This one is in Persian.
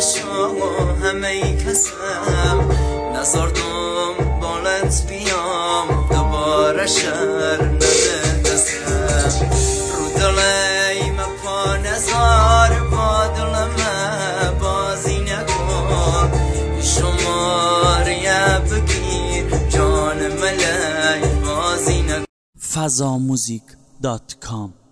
شما همه کسم نزاردم بالت بیام دوباره شهر ندستم رو دلیم پا نزار با دلم بازی نکن شماره بگیر جان ملی بازی نکن fazamuzik.com